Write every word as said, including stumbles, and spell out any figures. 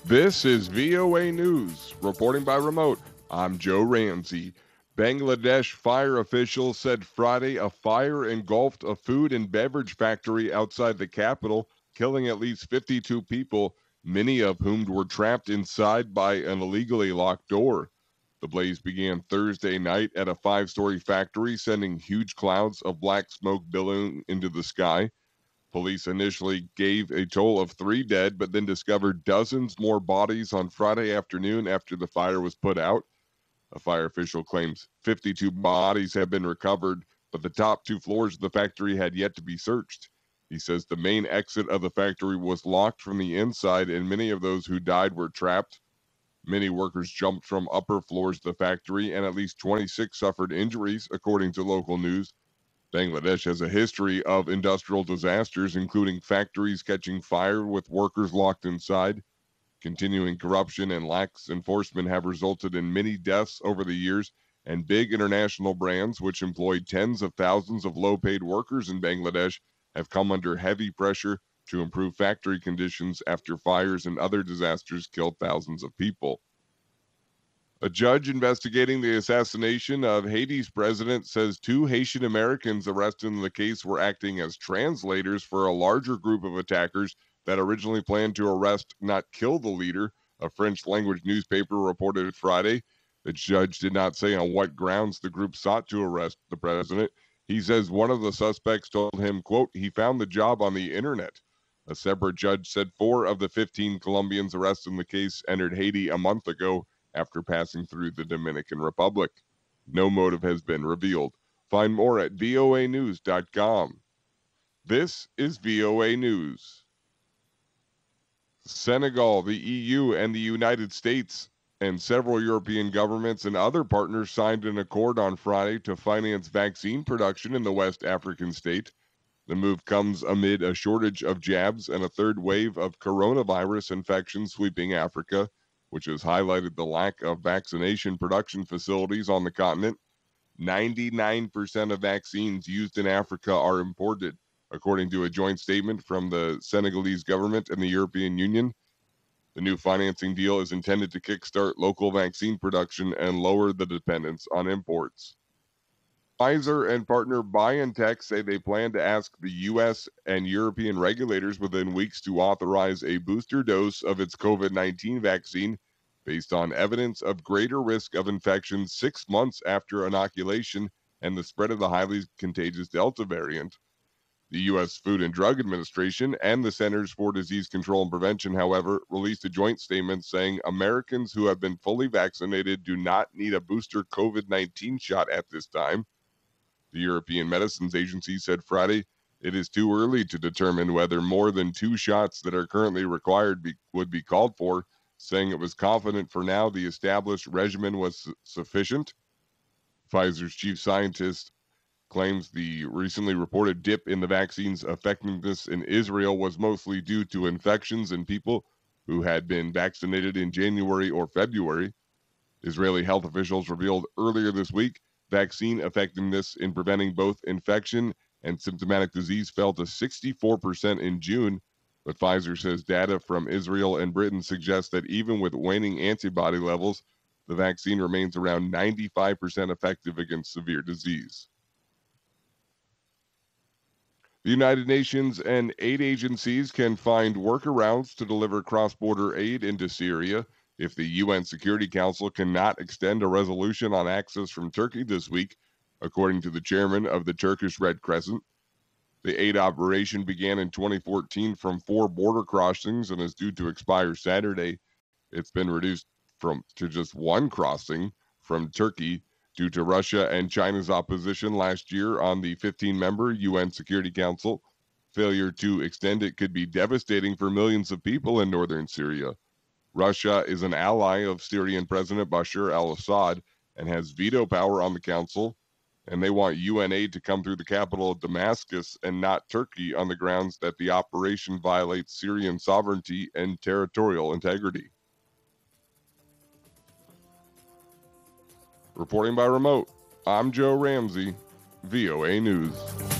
This is V O A News. Reporting by remote, I'm Joe Ramsey. Bangladesh fire officials said Friday a fire engulfed a food and beverage factory outside the capital, killing at least fifty-two people, many of whom were trapped inside by an illegally locked door. The blaze began Thursday night at a five-story factory, sending huge clouds of black smoke billowing into the sky. Police initially gave a toll of three dead, but then discovered dozens more bodies on Friday afternoon after the fire was put out. A fire official claims fifty-two bodies have been recovered, but the top two floors of the factory had yet to be searched. He says the main exit of the factory was locked from the inside, and many of those who died were trapped. Many workers jumped from upper floors of the factory, and at least twenty-six suffered injuries, according to local news. Bangladesh has a history of industrial disasters, including factories catching fire with workers locked inside. Continuing corruption and lax enforcement have resulted in many deaths over the years, and big international brands, which employ tens of thousands of low-paid workers in Bangladesh, have come under heavy pressure to improve factory conditions after fires and other disasters killed thousands of people. A judge investigating the assassination of Haiti's president says two Haitian Americans arrested in the case were acting as translators for a larger group of attackers that originally planned to arrest, not kill the leader, a French-language newspaper reported Friday. The judge did not say on what grounds the group sought to arrest the president. He says one of the suspects told him, quote, he found the job on the internet. A separate judge said four of the fifteen Colombians arrested in the case entered Haiti a month ago after passing through the Dominican Republic. No motive has been revealed. Find more at V O A news dot com. This is V O A News. Senegal, the E U, and the United States and several European governments and other partners signed an accord on Friday to finance vaccine production in the West African state. The move comes amid a shortage of jabs and a third wave of coronavirus infections sweeping Africa, which has highlighted the lack of vaccination production facilities on the continent. ninety-nine percent of vaccines used in Africa are imported, according to a joint statement from the Senegalese government and the European Union. The new financing deal is intended to kickstart local vaccine production and lower the dependence on imports. Pfizer and partner BioNTech say they plan to ask the U S and European regulators within weeks to authorize a booster dose of its COVID nineteen vaccine based on evidence of greater risk of infection six months after inoculation and the spread of the highly contagious Delta variant. The U S Food and Drug Administration and the Centers for Disease Control and Prevention, however, released a joint statement saying Americans who have been fully vaccinated do not need a booster COVID nineteen shot at this time. The European Medicines Agency said Friday it is too early to determine whether more than two shots that are currently required be, would be called for, saying it was confident for now the established regimen was su- sufficient. Pfizer's chief scientist claims the recently reported dip in the vaccine's effectiveness in Israel was mostly due to infections in people who had been vaccinated in January or February. Israeli health officials revealed earlier this week vaccine effectiveness in preventing both infection and symptomatic disease fell to sixty-four percent in June, but Pfizer says data from Israel and Britain suggests that even with waning antibody levels, the vaccine remains around ninety-five percent effective against severe disease. The United Nations and aid agencies can find workarounds to deliver cross-border aid into Syria if the U N Security Council cannot extend a resolution on access from Turkey this week, according to the chairman of the Turkish Red Crescent. The aid operation began in twenty fourteen from four border crossings and is due to expire Saturday. It's been reduced from to just one crossing from Turkey due to Russia and China's opposition last year on the fifteen-member U N Security Council. Failure to extend it could be devastating for millions of people in northern Syria. Russia is an ally of Syrian President Bashar al-Assad and has veto power on the council, and they want U N aid to come through the capital of Damascus and not Turkey on the grounds that the operation violates Syrian sovereignty and territorial integrity. Reporting by remote, I'm Joe Ramsey, V O A News.